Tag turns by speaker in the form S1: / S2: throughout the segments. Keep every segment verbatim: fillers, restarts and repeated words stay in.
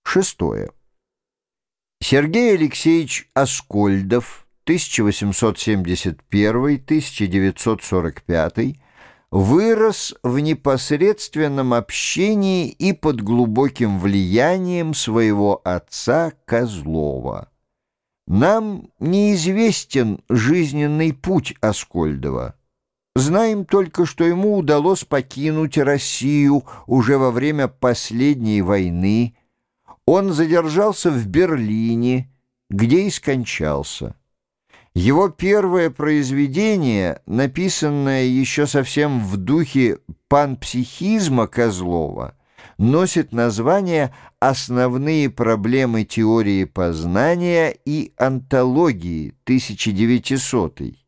S1: Шестое. Сергей Алексеевич Аскольдов, тысяча восемьсот семьдесят первый — тысяча девятьсот сорок пятый, вырос в непосредственном общении и под глубоким влиянием своего отца Козлова. Нам неизвестен жизненный путь Аскольдова. Знаем только, что ему удалось покинуть Россию уже во время последней войны. Он задержался в Берлине, где и скончался. Его первое произведение, написанное еще совсем в духе панпсихизма Козлова, носит название «Основные проблемы теории познания и онтологии» тысяча девятисотый.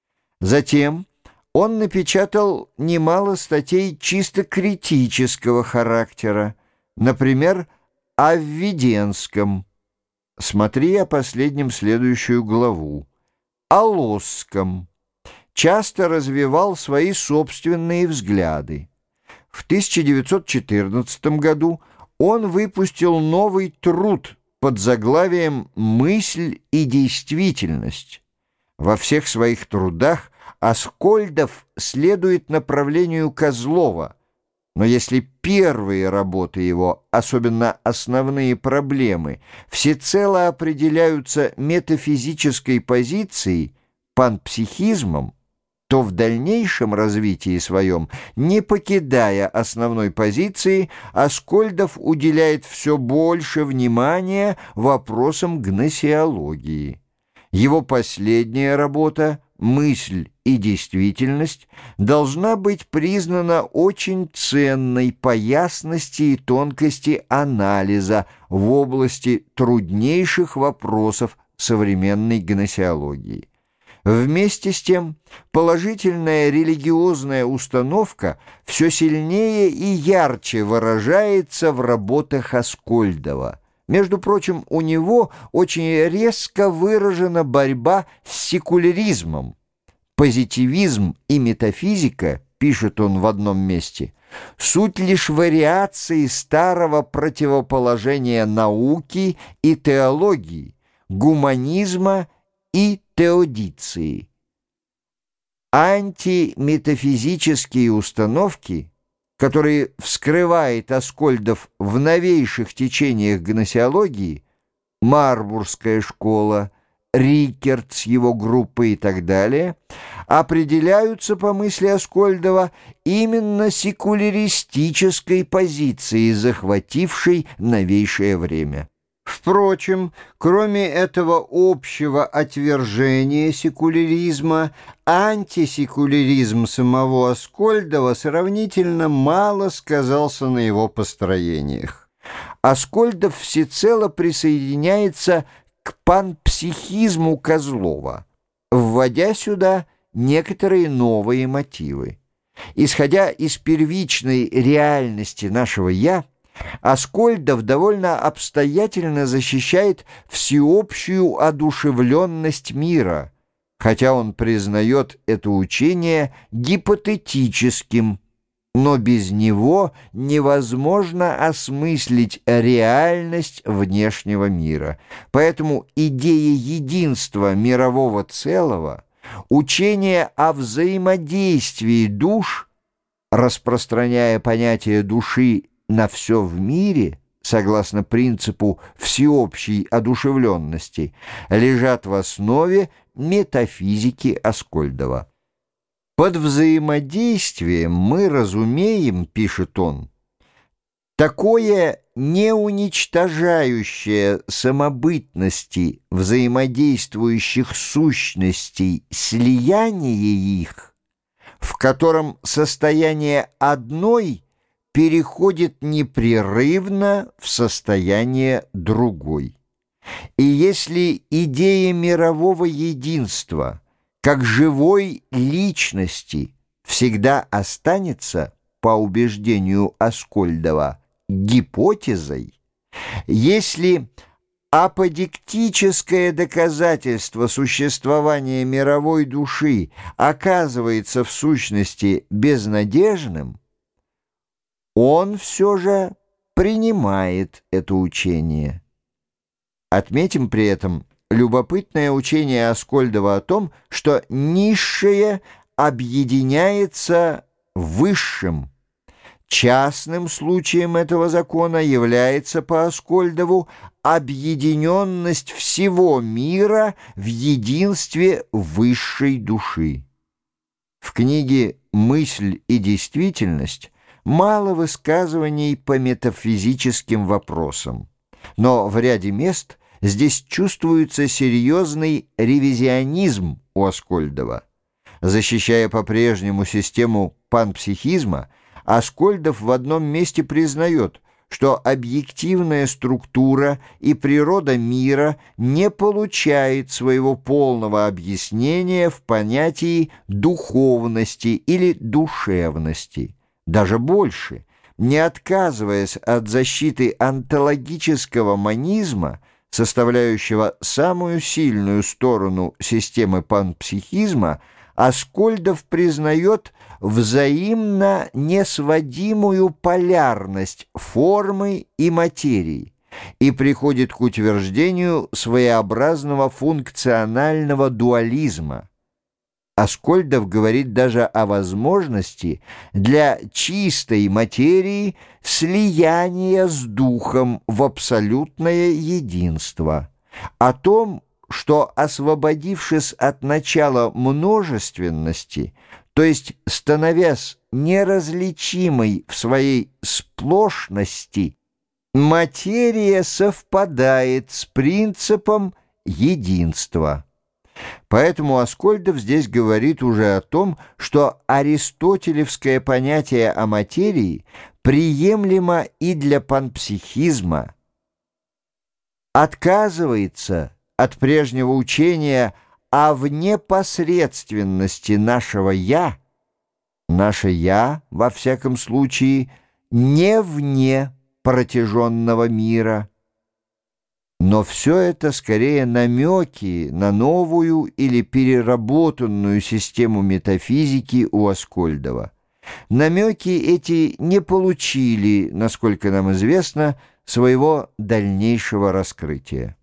S1: Затем он напечатал немало статей чисто критического характера, например, о Введенском, смотри о последнем следующую главу, о Лосском, часто развивал свои собственные взгляды. В тысяча девятьсот четырнадцатом году он выпустил новый труд под заглавием «Мысль и действительность». Во всех своих трудах Аскольдов следует направлению Козлова, но если первые работы его, особенно основные проблемы, всецело определяются метафизической позицией, панпсихизмом, то в дальнейшем развитии своем, не покидая основной позиции, Аскольдов уделяет все больше внимания вопросам гносеологии. Его последняя работа «Мысль и действительность» должна быть признана очень ценной по ясности и тонкости анализа в области труднейших вопросов современной гносеологии. Вместе с тем, положительная религиозная установка все сильнее и ярче выражается в работах Аскольдова. Между прочим, у него очень резко выражена борьба с секуляризмом. Позитивизм и метафизика, пишет он в одном месте, суть лишь вариации старого противоположения науки и теологии, гуманизма и теодиции. Антиметафизические установки, которые вскрывает Аскольдов в новейших течениях гносеологии, Марбургская школа, Рикерт с его группой и так далее, определяются, по мысли Аскольдова, именно секуляристической позицией, захватившей новейшее время. Впрочем, кроме этого общего отвержения секуляризма, антисекуляризм самого Аскольдова сравнительно мало сказался на его построениях. Аскольдов всецело присоединяется к панпсихизму Козлова, вводя сюда некоторые новые мотивы. Исходя из первичной реальности нашего «я», Аскольдов довольно обстоятельно защищает всеобщую одушевленность мира, хотя он признает это учение гипотетическим, но без него невозможно осмыслить реальность внешнего мира. Поэтому идея единства мирового целого, учение о взаимодействии душ, распространяя понятие души на все в мире, согласно принципу всеобщей одушевленности, лежат в основе метафизики Аскольдова. Под взаимодействием мы разумеем, пишет он, такое неуничтожающее самобытности взаимодействующих сущностей слияние их, в котором состояние одной переходит непрерывно в состояние другой. И если идея мирового единства как живой личности всегда останется, по убеждению Аскольдова, гипотезой, если аподиктическое доказательство существования мировой души оказывается в сущности безнадежным, он все же принимает это учение. Отметим при этом любопытное учение Аскольдова о том, что низшее объединяется высшим. Частным случаем этого закона является по Аскольдову объединенность всего мира в единстве высшей души. В книге «Мысль и действительность» мало высказываний по метафизическим вопросам, но в ряде мест здесь чувствуется серьезный ревизионизм у Аскольдова. Защищая по-прежнему систему панпсихизма, Аскольдов в одном месте признает, что объективная структура и природа мира не получает своего полного объяснения в понятии духовности или душевности. Даже больше, не отказываясь от защиты онтологического монизма, составляющего самую сильную сторону системы панпсихизма, Аскольдов признает взаимно несводимую полярность формы и материи и приходит к утверждению своеобразного функционального дуализма. Аскольдов говорит даже о возможности для чистой материи слияния с духом в абсолютное единство, о том, что, освободившись от начала множественности, то есть становясь неразличимой в своей сплошности, материя совпадает с принципом единства. Поэтому Аскольдов здесь говорит уже о том, что аристотелевское понятие о материи приемлемо и для панпсихизма, отказывается от прежнего учения о внепосредственности нашего «я», наше «я», во всяком случае, не вне протяженного мира. Но все это скорее намеки на новую или переработанную систему метафизики у Аскольдова. Намеки эти не получили, насколько нам известно, своего дальнейшего раскрытия.